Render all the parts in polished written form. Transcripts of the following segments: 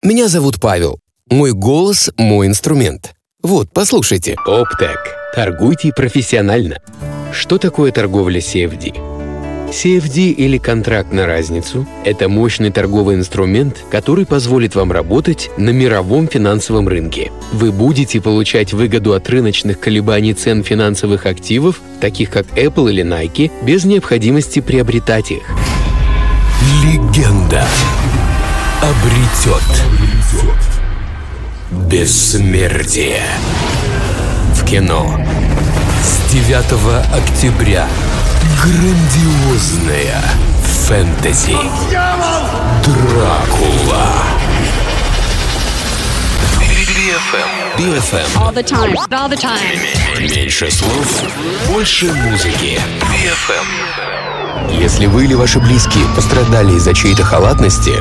Меня зовут Павел. Мой голос – мой инструмент. Вот, послушайте. Оптек. Торгуйте профессионально. Что такое торговля CFD? CFD или контракт на разницу – это мощный торговый инструмент, который позволит вам работать на мировом финансовом рынке. Вы будете получать выгоду от рыночных колебаний цен финансовых активов, таких как Apple или Nike, без необходимости приобретать их. Легенда обретет бессмертие. В кино с 9 октября грандиозная фэнтези «Дракула». BFM. All the time. Меньше слов, больше музыки. BFM. Если вы или ваши близкие пострадали из-за чьей-то халатности,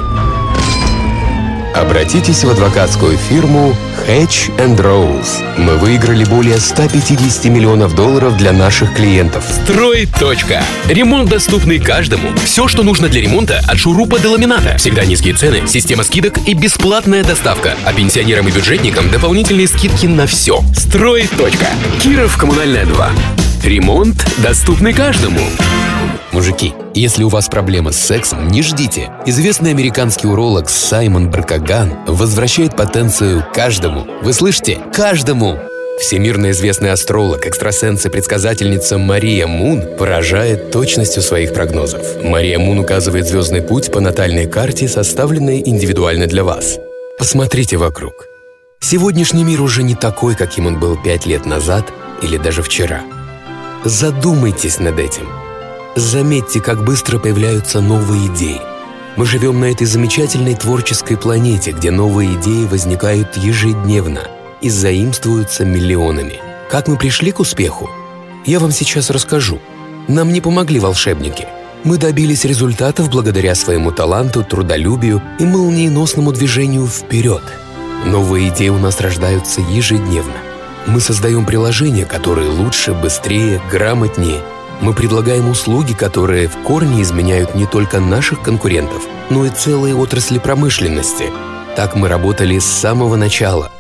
обратитесь в адвокатскую фирму Hedge & Rose. Мы выиграли более 150 миллионов долларов для наших клиентов. Строй. Ремонт, доступный каждому. Все, что нужно для ремонта, от шурупа до ламината. Всегда низкие цены, система скидок и бесплатная доставка. А пенсионерам и бюджетникам дополнительные скидки на все. Строй. Киров, Коммунальная 2. Ремонт, доступный каждому. Мужики, если у вас проблемы с сексом, не ждите. Известный американский уролог Саймон Баркаган возвращает потенцию каждому. Вы слышите? Каждому! Всемирно известный астролог, экстрасенс и предсказательница Мария Мун поражает точностью своих прогнозов. Мария Мун указывает звездный путь по натальной карте, составленной индивидуально для вас. Посмотрите вокруг. Сегодняшний мир уже не такой, каким он был 5 лет назад или даже вчера. Задумайтесь над этим. Заметьте, как быстро появляются новые идеи. Мы живем на этой замечательной творческой планете, где новые идеи возникают ежедневно и заимствуются миллионами. Как мы пришли к успеху? Я вам сейчас расскажу. Нам не помогли волшебники. Мы добились результатов благодаря своему таланту, трудолюбию и молниеносному движению вперед. Новые идеи у нас рождаются ежедневно. Мы создаем приложения, которые лучше, быстрее, грамотнее. Мы предлагаем услуги, которые в корне изменяют не только наших конкурентов, но и целые отрасли промышленности. Так мы работали с самого начала.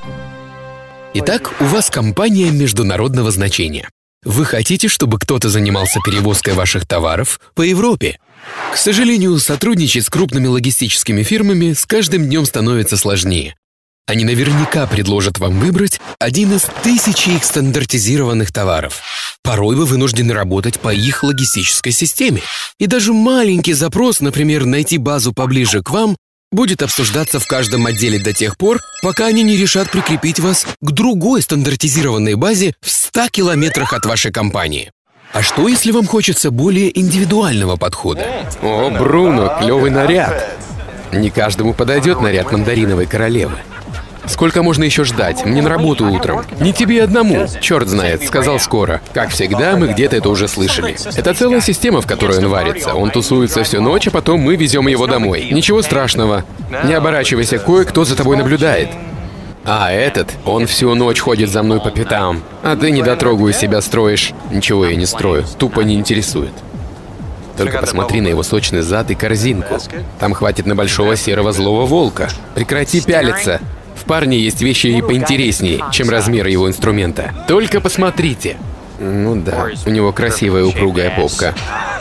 Итак, у вас компания международного значения. Вы хотите, чтобы кто-то занимался перевозкой ваших товаров по Европе? К сожалению, сотрудничать с крупными логистическими фирмами с каждым днем становится сложнее. Они наверняка предложат вам выбрать один из тысячи их стандартизированных товаров. Порой вы вынуждены работать по их логистической системе. И даже маленький запрос, например, найти базу поближе к вам, будет обсуждаться в каждом отделе до тех пор, пока они не решат прикрепить вас к другой стандартизированной базе в 100 километрах от вашей компании. А что, если вам хочется более индивидуального подхода? О, Бруно, клевый наряд. Не каждому подойдет наряд мандариновой королевы. Сколько можно еще ждать? Мне на работу утром. Не тебе одному. Черт знает, сказал скоро. Как всегда, мы где-то это уже слышали. Это целая система, в которой он варится. Он тусуется всю ночь, а потом мы везем его домой. Ничего страшного. Не оборачивайся, кое-кто за тобой наблюдает. А этот, он всю ночь ходит за мной по пятам. А ты недотрогу из себя строишь. Ничего я не строю. Тупо не интересует. Только посмотри на его сочный зад и корзинку. Там хватит на большого серого злого волка. Прекрати пялиться. В парне есть вещи и поинтереснее, чем размер его инструмента. Только посмотрите. Ну да, у него красивая упругая попка.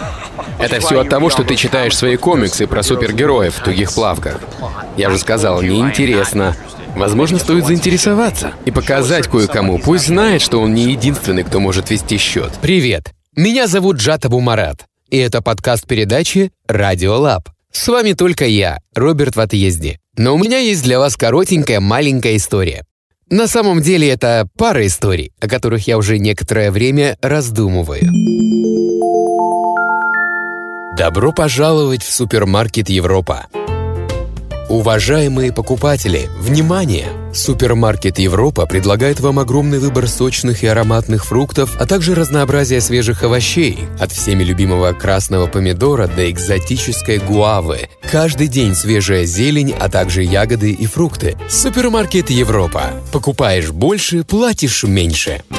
Это все от того, что ты читаешь свои комиксы про супергероев в тугих плавках. Я же сказал, неинтересно. Возможно, стоит заинтересоваться и показать кое-кому. Пусть знает, что он не единственный, кто может вести счет. Привет, меня зовут Джатабу Марат, и это подкаст передачи «Радио Лаб». С вами только я, Роберт в отъезде. Но у меня есть для вас коротенькая маленькая история. На самом деле это пара историй, о которых я уже некоторое время раздумываю. Добро пожаловать в супермаркет Европа. Уважаемые покупатели, внимание! Супермаркет Европа предлагает вам огромный выбор сочных и ароматных фруктов, а также разнообразие свежих овощей, от всеми любимого красного помидора до экзотической гуавы. Каждый день свежая зелень, а также ягоды и фрукты. Супермаркет Европа. Покупаешь больше, платишь меньше.